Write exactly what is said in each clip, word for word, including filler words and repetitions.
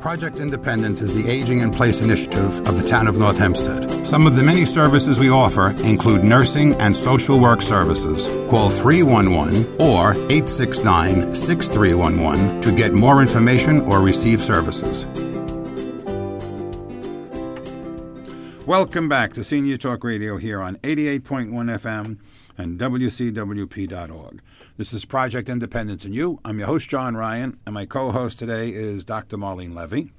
Project Independence is the Aging in Place initiative of the town of North Hempstead. Some of the many services we offer include nursing and social work services. Call three one one or eight six nine, six three one one to get more information or receive services. Welcome back to Senior Talk Radio here on eighty-eight point one F M and W C W P dot org. This is Project Independence and You. I'm your host, John Ryan, and my co-host today is Doctor Marlene Levy.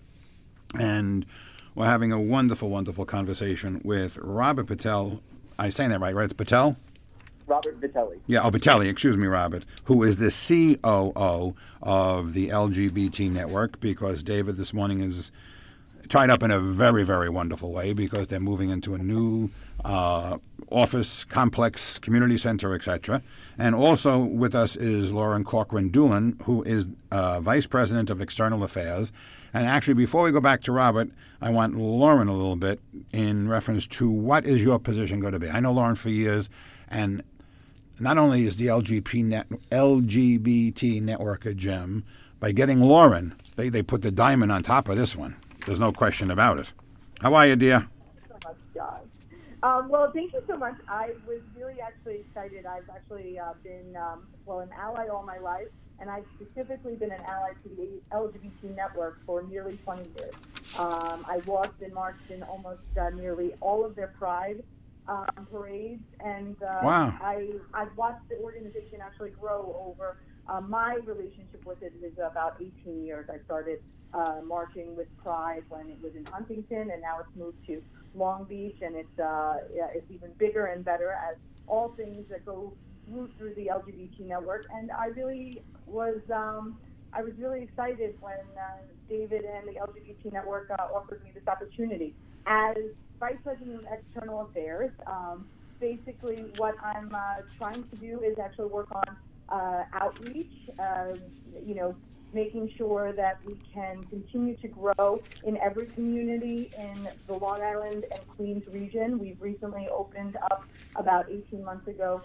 And we're having a wonderful, wonderful conversation with Robert Patel. I'm saying that right, right? It's Patel? Robert Vitelli. Yeah, oh, Vitelli, excuse me, Robert, who is the C O O of the L G B T Network, because David this morning is tied up in a very, very wonderful way because they're moving into a new uh, office, complex, community center, et cetera. And also with us is Lauren Corcoran-Doolan, who is uh, Vice President of External Affairs. And actually, before we go back to Robert, I want Lauren a little bit in reference to what is your position going to be. I know Lauren for years, and not only is the L G B T, net, L G B T network a gem, by getting Lauren, they, they put the diamond on top of this one. There's no question about it. How are you, dear? So much, John. Um, well, thank you so much. I was really actually excited. I've actually uh, been, um, well, an ally all my life, and I've specifically been an ally to the L G B T network for nearly twenty years. Um, I walked and marched in almost uh, nearly all of their pride um, parades, and uh, wow. I, I've watched the organization actually grow over. Uh, my relationship with it is about eighteen years. I started uh, marching with Pride when it was in Huntington, and now it's moved to Long Beach, and it's uh, yeah, it's even bigger and better as all things that go root through the L G B T network. And I really was um, I was really excited when uh, David and the L G B T network uh, offered me this opportunity as Vice President of External Affairs. Um, basically, what I'm uh, trying to do is actually work on Uh, outreach, uh, you know, making sure that we can continue to grow in every community in the Long Island and Queens region. We've recently opened up, about eighteen months ago,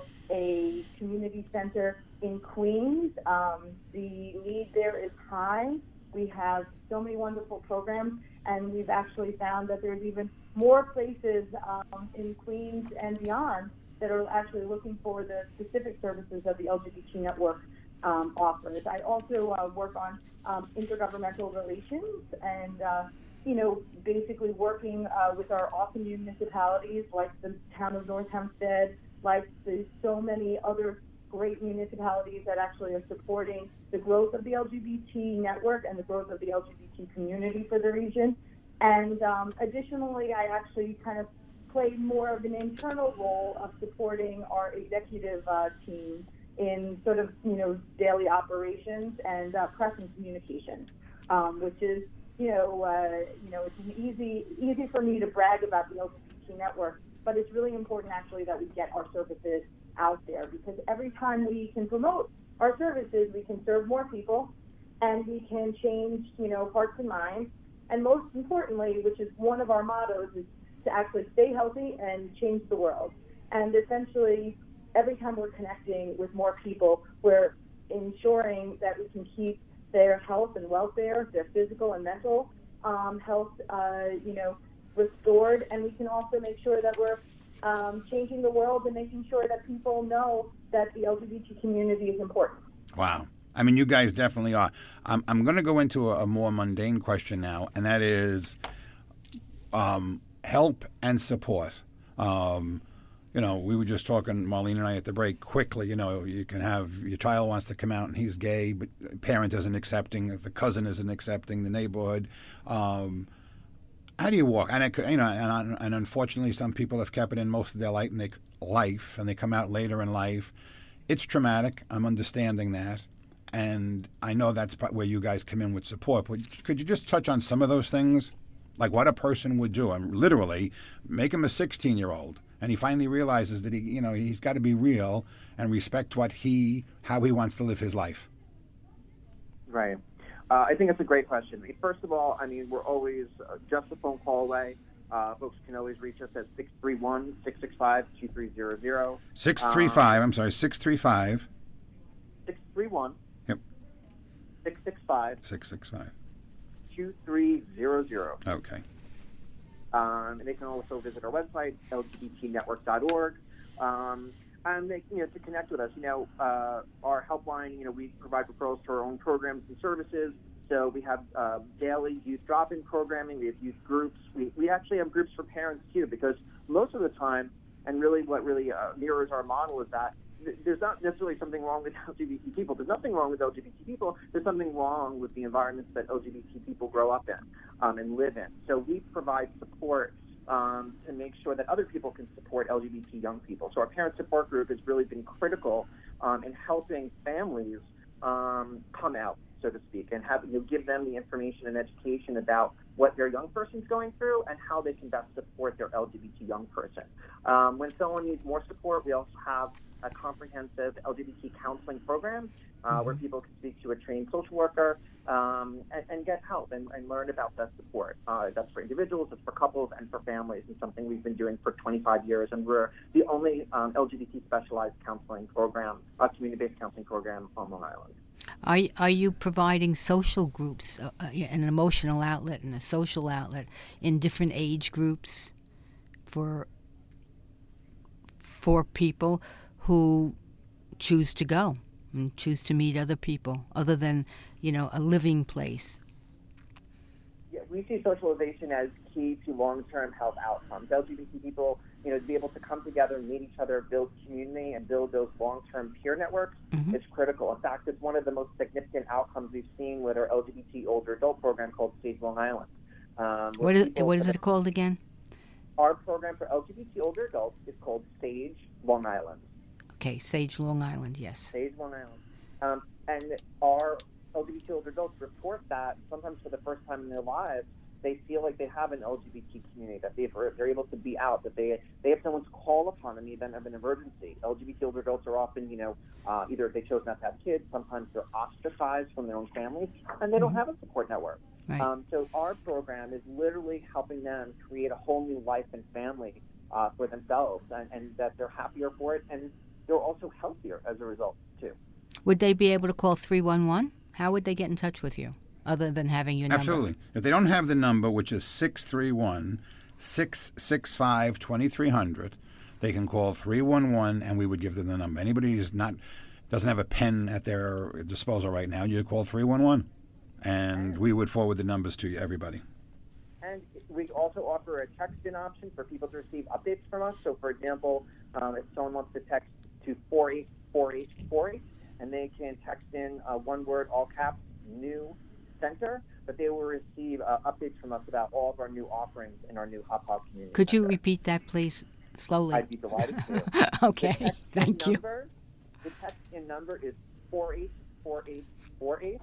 a community center in Queens. Um, the need there is high. We have so many wonderful programs, and we've actually found that there's even more places um, in Queens and beyond that are actually looking for the specific services that the L G B T network um, offers. I also uh, work on um, intergovernmental relations and, uh, you know, basically working uh, with our awesome municipalities like the town of North Hempstead, like the so many other great municipalities that actually are supporting the growth of the L G B T network and the growth of the L G B T community for the region. And um, additionally, I actually kind of played more of an internal role of supporting our executive uh, team in sort of, you know, daily operations and uh, press and communications, um, which is, you know, uh, you know, it's an easy, easy for me to brag about the L G B T network, but it's really important actually that we get our services out there, because every time we can promote our services, we can serve more people and we can change, you know, hearts and minds. And most importantly, which is one of our mottos, is to actually stay healthy and change the world. And essentially, every time we're connecting with more people, we're ensuring that we can keep their health and welfare, their physical and mental um, health, uh, you know, restored. And we can also make sure that we're um, changing the world and making sure that people know that the L G B T community is important. Wow. I mean, you guys definitely are. I'm, I'm going to go into a, a more mundane question now, and that is um, help and support. Um, you know, we were just talking, Marlene and I, at the break, quickly, you know, you can have, your child wants to come out and he's gay, but the parent isn't accepting, the cousin isn't accepting, the neighborhood. Um, how do you walk? And, it, you know, and, and unfortunately, some people have kept it in most of their life and, they, life, and they come out later in life. It's traumatic. I'm understanding that. And I know that's where you guys come in with support. But could you just touch on some of those things? Like what a person would do. I'm literally make him a sixteen-year-old, and he finally realizes that he, you know, he's got to be real and respect what he, how he wants to live his life. Right. Uh, I think it's a great question. First of all, I mean, we're always uh, just a phone call away. Uh, folks can always reach us at six three one, six six five, two three zero zero. six three five, um, I'm sorry, six three five. six three one. Yep. six six five. six six five. two three zero zero. Okay. Um, and they can also visit our website, L G B T network dot org. Um, and they, you know, to connect with us, you know, uh, our helpline, you know, we provide referrals to our own programs and services. So we have uh, daily youth drop-in programming. We have youth groups. We, we actually have groups for parents, too, because most of the time, and really what really uh, mirrors our model is that th- there's not necessarily something wrong with L G B T people. There's nothing wrong with L G B T people. There's something wrong with the environments that L G B T people grow up in um, and live in. So we provide support um, to make sure that other people can support L G B T young people. So our parent support group has really been critical um, in helping families um, come out, so to speak, and have, you know, give them the information and education about what their young person's going through and how they can best support their L G B T young person. Um, when someone needs more support, we also have a comprehensive L G B T counseling program uh, where people can speak to a trained social worker um, and, and get help and, and learn about that support. Uh, that's for individuals, it's for couples, and for families, and something we've been doing for twenty-five years. And we're the only um, L G B T specialized counseling program, uh, community-based counseling program on Long Island. Are, are you providing social groups, uh, an emotional outlet and a social outlet in different age groups for for people who choose to go and choose to meet other people other than, you know, a living place? Yeah, we see socialization as key to long-term health outcomes. L G B T people, you know, to be able to come together, meet each other, build community, and build those long-term peer networks Mm-hmm. is critical. In fact, it's one of the most significant outcomes we've seen with our L G B T older adult program called Sage Long Island. Um, What is, what is it called again? Our program for L G B T older adults is called Sage Long Island. Okay, Sage Long Island, yes. Sage Long Island. Um, and our L G B T older adults report that sometimes for the first time in their lives, they feel like they have an L G B T community, that they've, they're able to be out, that they they have someone to call upon in the event of an emergency. L G B T older adults are often, you know, uh, either they chose not to have kids, sometimes they're ostracized from their own families, and they don't have a support network. Right. Um, so our program is literally helping them create a whole new life and family uh, for themselves, and, and that they're happier for it, and they're also healthier as a result, too. Would they be able to call three one one? How would they get in touch with you other than having your number? Absolutely. If they don't have the number, which is six three one, six six five, two three zero zero, they can call three one one and we would give them the number. Anybody who's not doesn't have a pen at their disposal right now, you call three one one and we would forward the numbers to you, everybody. And we also offer a text-in option for people to receive updates from us. So, for example, um, if someone wants to text to four eight four eight four eight, and they can text in uh, one word, all caps, new center, but they will receive uh, updates from us about all of our new offerings in our new Hop Hop community. Could you center. repeat that, please, slowly? I'd be delighted to. Okay, The text-in thank you. number, the text-in number is four eight four eight four eight,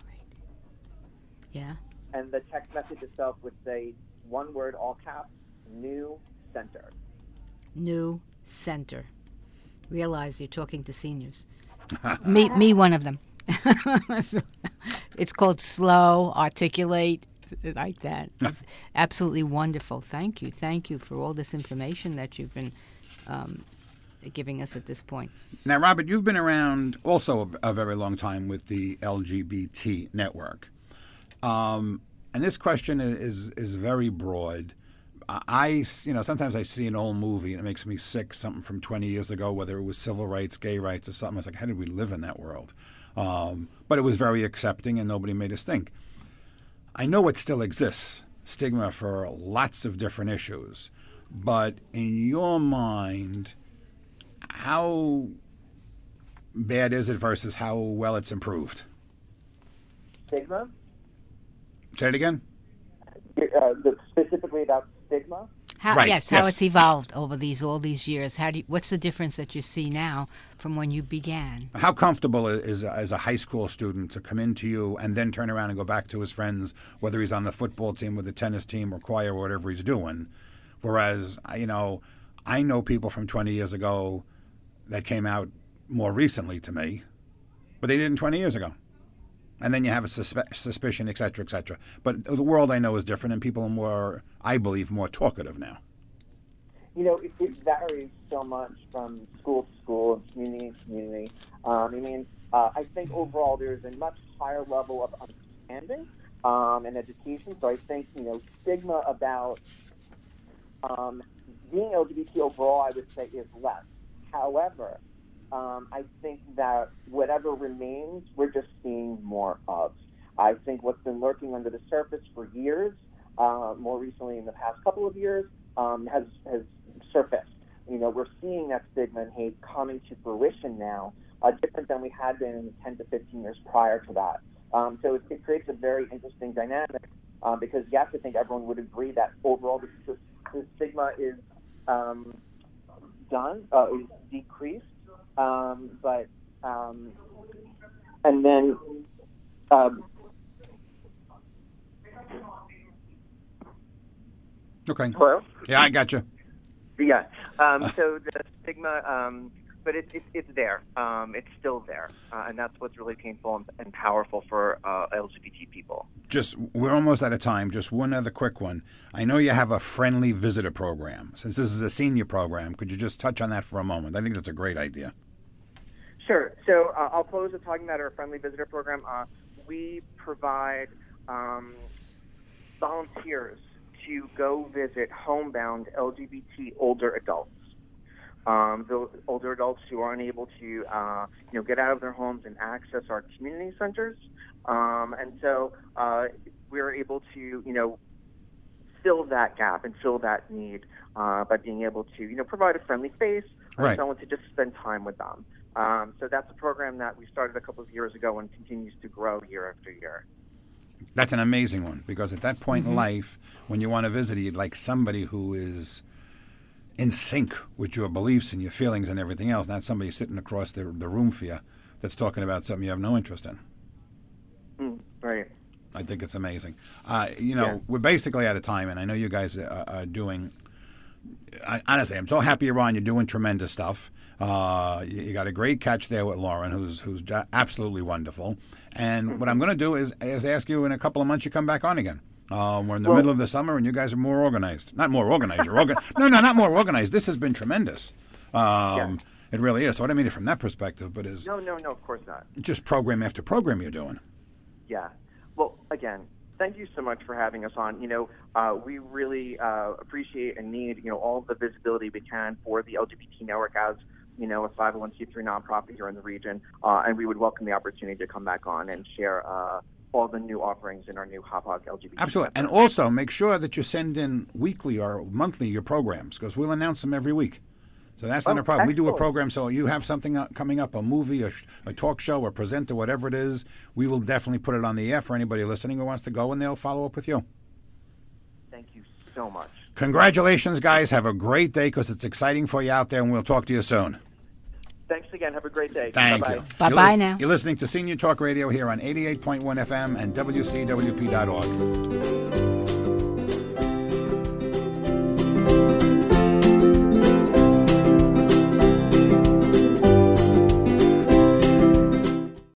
Yeah. and the text message itself would say one word, all caps, new center. New center. Realize you're talking to seniors. me, me, one of them. So, it's called slow, articulate, like that. It's absolutely wonderful. Thank you. Thank you for all this information that you've been um, giving us at this point. Now, Robert, you've been around also a, a very long time with the L G B T network. Um, and this question is is very broad. I, you know, sometimes I see an old movie and it makes me sick, something from twenty years ago, whether it was civil rights, gay rights, or something. I was like, how did we live in that world? Um, but it was very accepting and nobody made us think. I know it still exists, stigma for lots of different issues. But in your mind, how bad is it versus how well it's improved? Stigma? Say it again? Uh, the, specifically about stigma? How, Right, yes, how yes. it's evolved over these all these years. How do you, what's the difference that you see now from when you began? How comfortable is as a high school student to come into you and then turn around and go back to his friends, whether he's on the football team or the tennis team or choir or whatever he's doing? Whereas, you know, I know people from twenty years ago that came out more recently to me, but they didn't twenty years ago. And then you have a suspe- suspicion, et cetera, et cetera. But the world I know is different, and people are more, I believe, more talkative now. You know, it, it varies so much from school to school and community to community. Um, I mean, uh, I think overall there's a much higher level of understanding um, and education. So I think, you know, stigma about um, being L G B T overall, I would say, is less. However, um, I think that whatever remains, we're just seeing more of. I think what's been lurking under the surface for years, uh, more recently in the past couple of years, um, has has surfaced. You know, we're seeing that stigma and hate coming to fruition now, uh, different than we had been in the ten to fifteen years prior to that. Um, so it, it creates a very interesting dynamic uh, because you have to think everyone would agree that overall the, the, the stigma is um, done, uh, is decreased, um, but um, and then. Um, Okay. Hello? Yeah, I got you. Yeah. Um, so the stigma, um, but it, it, it's there. Um, it's still there. Uh, and that's what's really painful and, and powerful for uh, L G B T people. Just, we're almost out of time. Just one other quick one. I know you have a friendly visitor program. Since this is a senior program, could you just touch on that for a moment? I think that's a great idea. Sure. So uh, I'll close with talking about our friendly visitor program. Uh, we provide um, volunteers to go visit homebound L G B T older adults, um, those older adults who are unable to, uh, you know, get out of their homes and access our community centers. Um, and so uh, we're able to, you know, fill that gap and fill that need uh, by being able to, you know, provide a friendly face or Right. someone to just spend time with them. Um, so that's a program that we started a couple of years ago and continues to grow year after year. That's an amazing one, because at that point Mm-hmm. in life, when you want to visit, you'd like somebody who is in sync with your beliefs and your feelings and everything else, not somebody sitting across the, the room for you that's talking about something you have no interest in. Mm, right. I think it's amazing. Uh, you know, Yeah. we're basically out of time, and I know you guys are, are doing. I, honestly, I'm so happy you're on. You're doing tremendous stuff. Uh, you, you got a great catch there with Lauren, who's who's j- absolutely wonderful. And what I'm going to do is is ask you in a couple of months you come back on again. Um, we're in the Well- middle of the summer, and you guys are more organized. Not more organized. You're organ- no, no, not more organized. This has been tremendous. Um, Yeah. It really is. So I don't mean it from that perspective, but is No, no, no, of course not. just program after program you're doing. Yeah. Well, again, thank you so much for having us on. You know, uh, we really uh, appreciate and need, you know, all the visibility we can for the L G B T network as, you know, a five oh one c three nonprofit here in the region. Uh, and we would welcome the opportunity to come back on and share uh, all the new offerings in our new Hop-Hog L G B T. Absolutely. And network. also make sure that you send in weekly or monthly your programs, because we'll announce them every week. So that's not Oh, a problem. We do a excellent. program, so you have something uh, coming up, a movie, a, sh- a talk show, a presenter, whatever it is, we will definitely put it on the air for anybody listening who wants to go, and they'll follow up with you. Thank you so much. Congratulations, guys. Have a great day, because it's exciting for you out there, and we'll talk to you soon. Thanks again. Have a great day. Thank Bye-bye. you. Bye-bye You're now. You're listening to Senior Talk Radio here on eighty-eight point one F M and W C W P dot org.